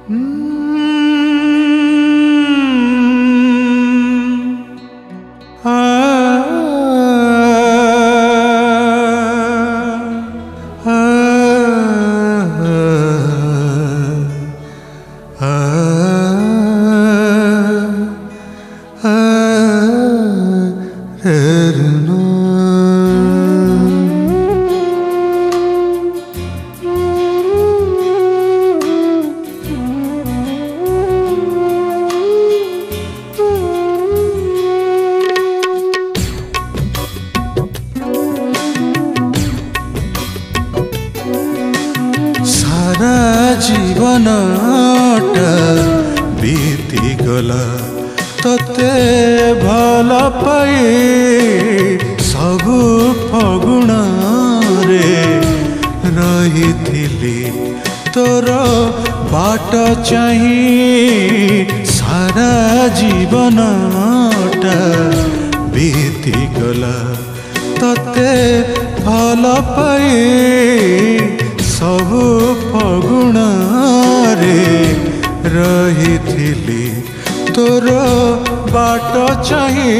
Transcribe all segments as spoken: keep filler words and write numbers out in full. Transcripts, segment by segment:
सारा जीवनटा बीती गला तते भल पाई सबु फगुण रे रही तोर बाट चाही सारा जीवनटा बीती गला तते भल पाई सबु फगुण रे रही तोर बाट चाही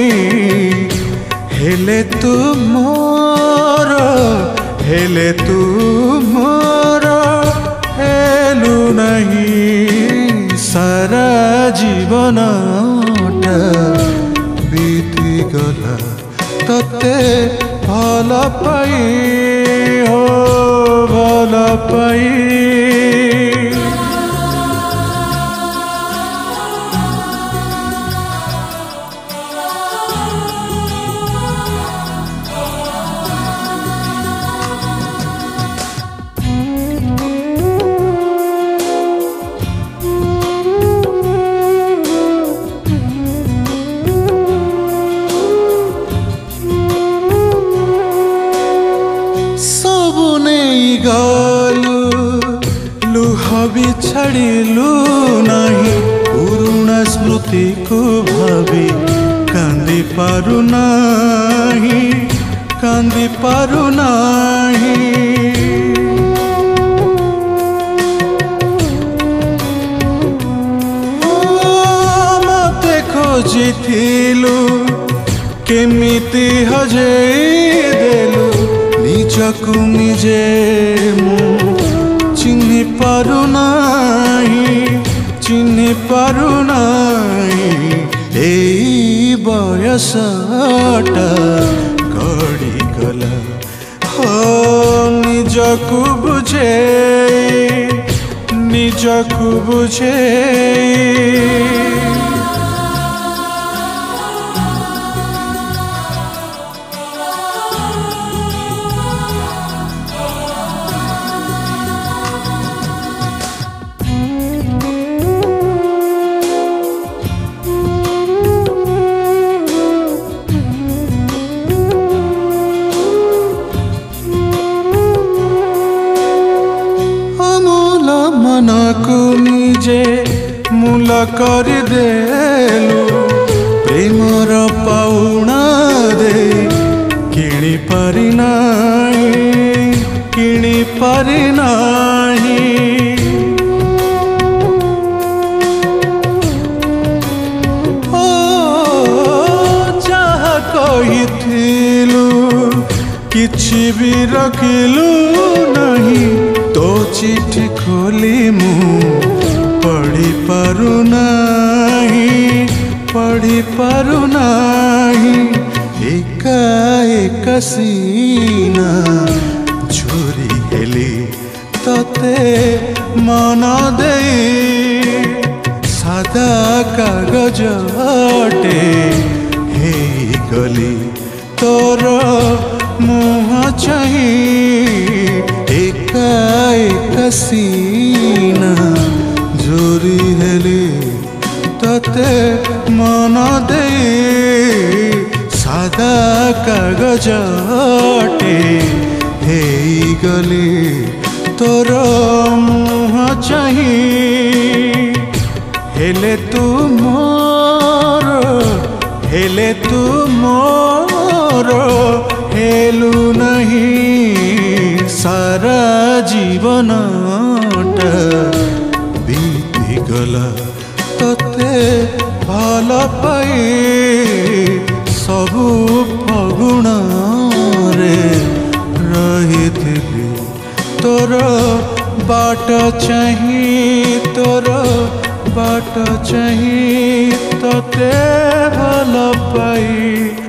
हेले तू मोर हेले तू मोर हेलु नहीं सारा जीवनटा बीती गला तते भल पाई हो भल पाई गलु लुह भी छाड़िलु नहीं पुरुणा स्मृति को भावी कांदी पारु नहीं कांदी पारु नहीं मते खोजिथिलु केमिति हजेई देलु निजकु निजे मु चिन्हि पारु नाही चिन्हि पारु नाही एई बयसटा गड़ी गला हो निजकु बुझे निजकु बुझे मन को निजे मूल कर देलु प्रेमर पाउना दे किणी पारि नाही किणी पारि नाही ओ जहा कहिथिलु किछि भी रखिलु नहीं तो चिट्ठी खोली मु पढ़ी पारु नाही पढ़ी पारु नाही एका एका सीना झुरी हेली तते मन दे सादा कागज अटे हे गली तोर मुँह चाही एका एका सीना झुरी हेली तते मन दे सादा कागज अटे हे गली तोर मुँह चाही हेले तू मोर हेले तू मोर हेलु नहीं सारा जीवनटा गला तते भल पाई सबु फगुण रे रही तोर बाट चाही तोर बाट चाही तते भल पाई।